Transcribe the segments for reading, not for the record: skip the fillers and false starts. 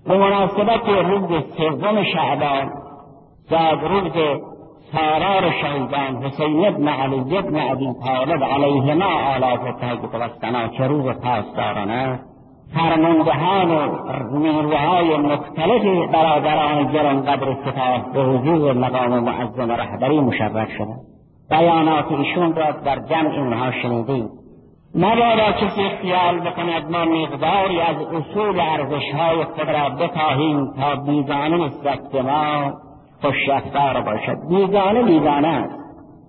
به مناسبت روز 3 شعبان زاد روز سالار شهیدان حسین ابن علی ابن ابی طالب علیهما آلاف التحیه و الثنا که روز پاسداران است، فرماندهان و نیروهای مختلف برادران گرانقدر سپاه به حضور مقام معظم رهبری مشرف شدند. بیانات ایشون را در جمع اینها شنیدید. مبادا کسی خیال بکند ما مقداری از اصول ارزش‌های خود را بکاهیم تا بیگانه نسبت به ما خوش‌رفتار باشد. بیگانه است.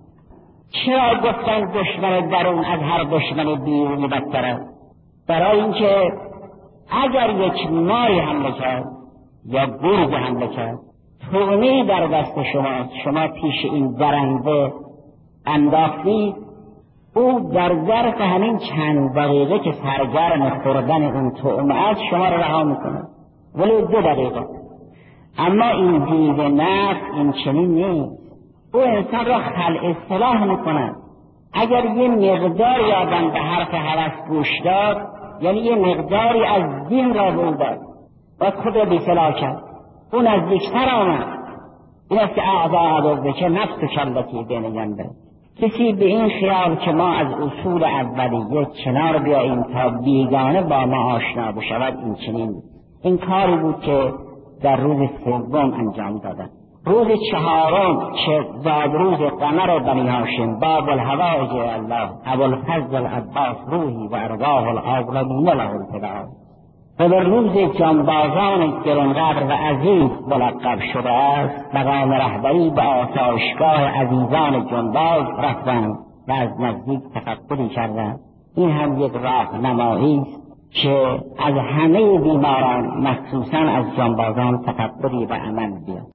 چرا گفتن دشمن درون از هر دشمن بیرونی بدتر است؟ برای اینکه اگر یک ماری حمله کرد یا گرگ حمله کرد، طعمه‌ای در دست شما پیش این درنده انداختید، او در ظرف همین چند دقیقه که سرگرم خوردن اون طعمه است شما را رها میکنه، ولی 2 دقیقه. اما این دیو نفس این چنین نیست. او انسان را خلع اصلاح میکنه. اگر یه مقداری آدم به حرف هوس گوش داد، یعنی یه مقداری از دین را بود داد و خود را بی‌صلاح کرد، او نزدیکتر آمد. این است که اعضا که نفس کلتی بین جنبه. کسی به این خیال که ما از اصول اولیه کنار بیاییم تا بیگانه با ما آشنا بشود، این چنین. این کاری بود که در روز 3 انجام دادن. روز 4 که زاد روز قمر بنی هاشم باب الهوائج الله ابوالفضل العباس روحی و ارواح الاغلبین له الفداء، و در روز جانبازان گرانقدر و عزیز ملقب شده است، مقام رهبری به آسایشگاه عزیزان جانباز رفتند و از نزدیک تفقدی کردند. این هم یک راهنمایی است که از همه بیماران مخصوصا از جانبازان تفقدی و عمل بیاد.